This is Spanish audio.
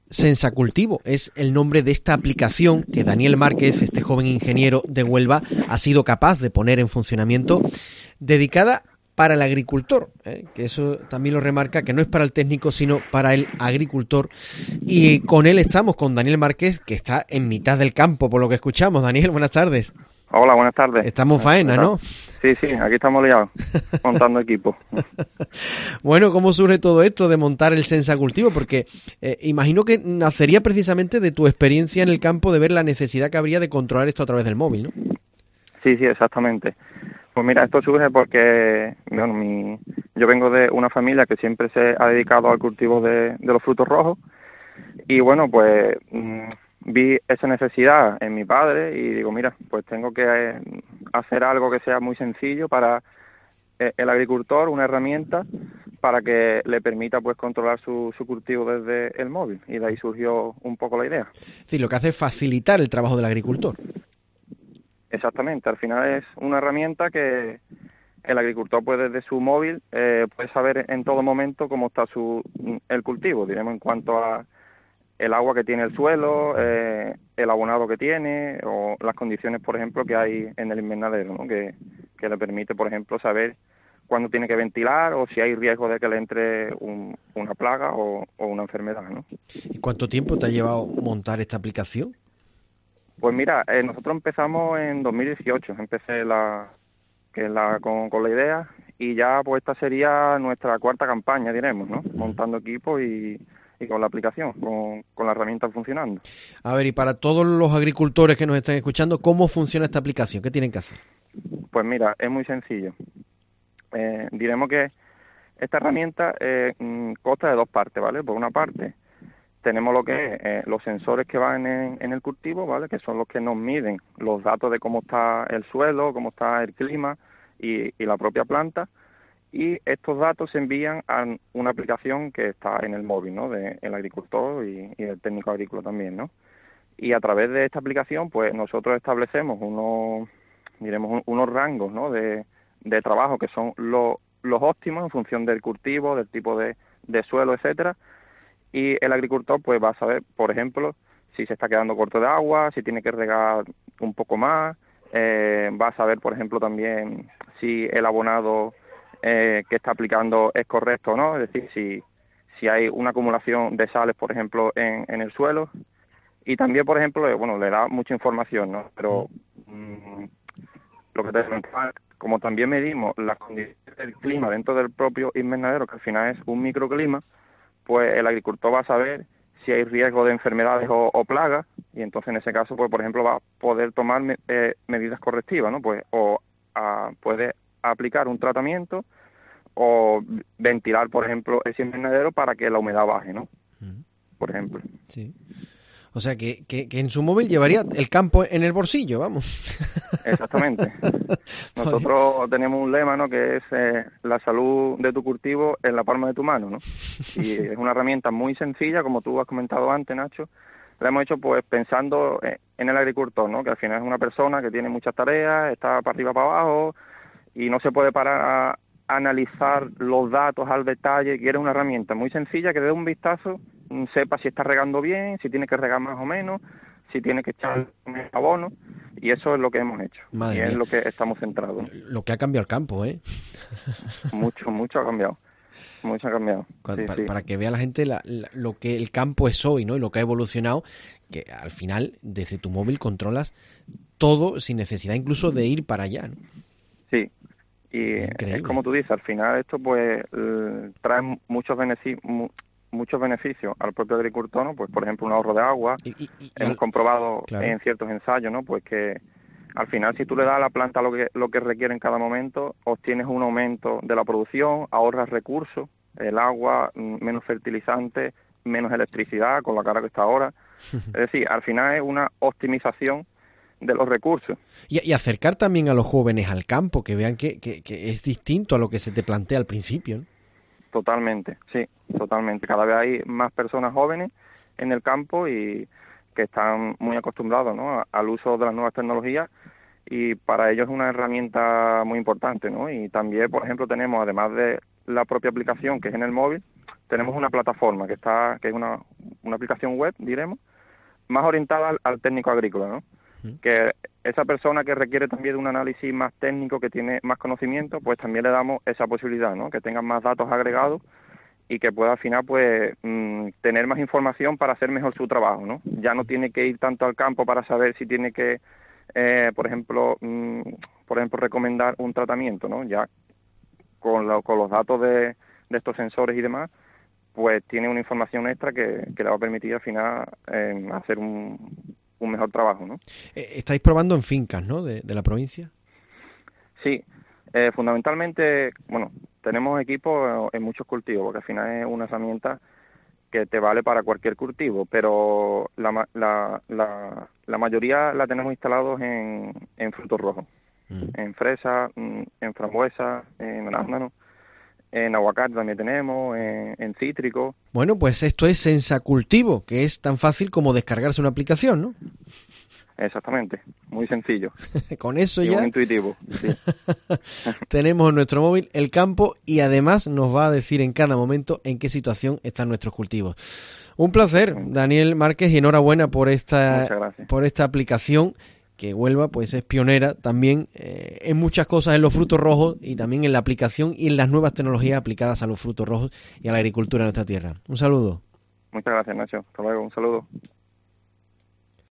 Sensacultivo es el nombre de esta aplicación que Daniel Márquez, este joven ingeniero de Huelva, ha sido capaz de poner en funcionamiento, dedicada para el agricultor, que eso también lo remarca, que no es para el técnico, sino para el agricultor. Y con él estamos, con Daniel Márquez, que está en mitad del campo, por lo que escuchamos. Daniel, buenas tardes. Hola, buenas tardes. Estamos faena, ¿no? Sí, aquí estamos liados, montando equipo. Bueno, ¿cómo surge todo esto de montar el Sensacultivo? Porque imagino que nacería precisamente de tu experiencia en el campo, de ver la necesidad que habría de controlar esto a través del móvil, ¿no? Sí, exactamente. Pues mira, esto surge porque yo vengo de una familia que siempre se ha dedicado al cultivo de los frutos rojos y bueno, pues vi esa necesidad en mi padre y digo, mira, pues tengo que hacer algo que sea muy sencillo para el agricultor, una herramienta para que le permita pues controlar su cultivo desde el móvil, y de ahí surgió un poco la idea. Es decir, lo que hace es facilitar el trabajo del agricultor. Exactamente, al final es una herramienta que el agricultor puede desde su móvil puede saber en todo momento cómo está el cultivo, diremos, en cuanto a el agua que tiene el suelo, el abonado que tiene o las condiciones, por ejemplo, que hay en el invernadero, ¿no? Que le permite, por ejemplo, saber cuándo tiene que ventilar o si hay riesgo de que le entre una plaga o una enfermedad, ¿no? ¿Y cuánto tiempo te ha llevado montar esta aplicación? Pues mira, nosotros empezamos en 2018, empecé con la idea, y ya pues esta sería nuestra cuarta campaña, diremos, ¿no? Montando equipos y con la aplicación, con la herramienta funcionando. A ver, y para todos los agricultores que nos están escuchando, ¿cómo funciona esta aplicación? ¿Qué tienen que hacer? Pues mira, es muy sencillo. Diremos que esta herramienta consta de dos partes, ¿vale? Por una parte tenemos lo que es los sensores que van en el cultivo, ¿vale? Que son los que nos miden los datos de cómo está el suelo, cómo está el clima y la propia planta. Y estos datos se envían a una aplicación que está en el móvil, ¿no? Del agricultor y del técnico agrícola también, ¿no? Y a través de esta aplicación, pues nosotros establecemos unos rangos, ¿no? de trabajo que son los óptimos en función del cultivo, del tipo de suelo, etcétera. Y el agricultor pues va a saber, por ejemplo, si se está quedando corto de agua, si tiene que regar un poco más, va a saber, por ejemplo, también si el abonado que está aplicando es correcto o no, es decir, si hay una acumulación de sales, por ejemplo, en el suelo. Y también, por ejemplo, le da mucha información, ¿no? Pero lo que te comentaba, como también medimos las condiciones del clima dentro del propio invernadero, que al final es un microclima, pues el agricultor va a saber si hay riesgo de enfermedades o plagas, y entonces en ese caso, pues por ejemplo, va a poder tomar medidas correctivas, ¿no? Pues puede aplicar un tratamiento o ventilar, por ejemplo, ese invernadero para que la humedad baje, ¿no? Por ejemplo. Sí. O sea, que en su móvil llevaría el campo en el bolsillo, vamos. Exactamente. Nosotros tenemos un lema, ¿no? Que es la salud de tu cultivo en la palma de tu mano, ¿no? Y es una herramienta muy sencilla, como tú has comentado antes, Nacho. La hemos hecho pues pensando en el agricultor, ¿no? Que al final es una persona que tiene muchas tareas, está para arriba, para abajo, y no se puede parar a analizar los datos al detalle. Quiere una herramienta muy sencilla que dé un vistazo, sepa si está regando bien, si tiene que regar más o menos, si tiene que echar abono, y eso es lo que hemos hecho. Madre y mía. Es lo que estamos centrados. Lo que ha cambiado el campo, ¿eh? Mucho ha cambiado. Mucho ha cambiado. Para que vea la gente lo que el campo es hoy, ¿no? Y lo que ha evolucionado, que al final, desde tu móvil controlas todo sin necesidad incluso de ir para allá, ¿no? Sí. Y es como tú dices, al final esto pues trae muchos beneficios al propio agricultor, ¿no? Pues por ejemplo un ahorro de agua. Hemos comprobado en ciertos ensayos, ¿no? Pues que al final si tú le das a la planta lo que requiere en cada momento, obtienes un aumento de la producción, ahorras recursos, el agua, menos fertilizantes, menos electricidad con la cara que está ahora. Es decir, al final es una optimización de los recursos. Y acercar también a los jóvenes al campo, que vean que es distinto a lo que se te plantea al principio, ¿no? Totalmente, sí, totalmente. Cada vez hay más personas jóvenes en el campo y que están muy acostumbrados, ¿no? Al uso de las nuevas tecnologías, y para ellos es una herramienta muy importante, ¿no? Y también, por ejemplo, tenemos, además de la propia aplicación que es en el móvil, tenemos una plataforma que es una aplicación web, diremos, más orientada al técnico agrícola, ¿no? Que esa persona que requiere también de un análisis más técnico, que tiene más conocimiento, pues también le damos esa posibilidad, ¿no? Que tengan más datos agregados y que pueda al final pues tener más información para hacer mejor su trabajo, ¿no? Ya no tiene que ir tanto al campo para saber si tiene que, por ejemplo, recomendar un tratamiento, ¿no? Ya con los datos de estos sensores y demás, pues tiene una información extra que le va a permitir al final hacer un mejor trabajo, ¿no? Estáis probando en fincas, ¿no?, de la provincia. Sí, fundamentalmente, bueno, tenemos equipos en muchos cultivos, porque al final es una herramienta que te vale para cualquier cultivo, pero la mayoría la tenemos instalados en frutos rojos, en fresa, en frambuesa, en arándano, en aguacate también tenemos, en cítrico. Bueno, pues esto es Sensacultivo, que es tan fácil como descargarse una aplicación, ¿no? Exactamente, muy sencillo. Con eso y ya muy intuitivo, sí. tenemos en nuestro móvil el campo y además nos va a decir en cada momento en qué situación están nuestros cultivos. Un placer, Daniel Márquez, y enhorabuena por esta aplicación, que Huelva pues es pionera también en muchas cosas en los frutos rojos y también en la aplicación y en las nuevas tecnologías aplicadas a los frutos rojos y a la agricultura de nuestra tierra. Un saludo. Muchas gracias, Nacho. Hasta luego, un saludo.